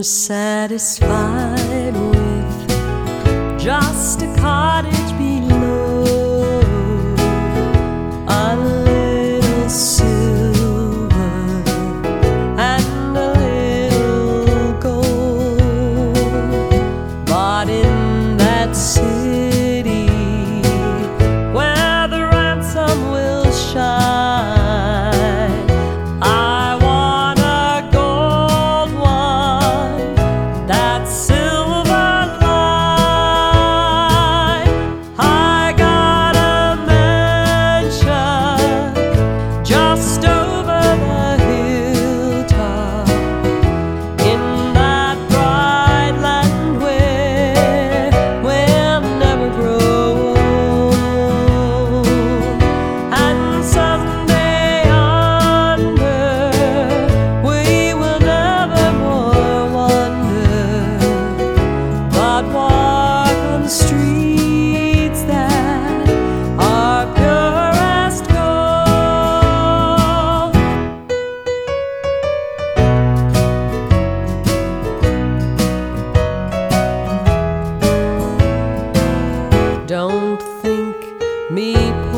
satisfied with just a cottage below, a little silver and a little gold. But in that city where the ransom will shine, I want a gold one, that silver line. I got a mansion just over the hilltop in that bright land where we'll never grow old. And someday under we will never more wander, but walk on streets that are purest gold. Don't think me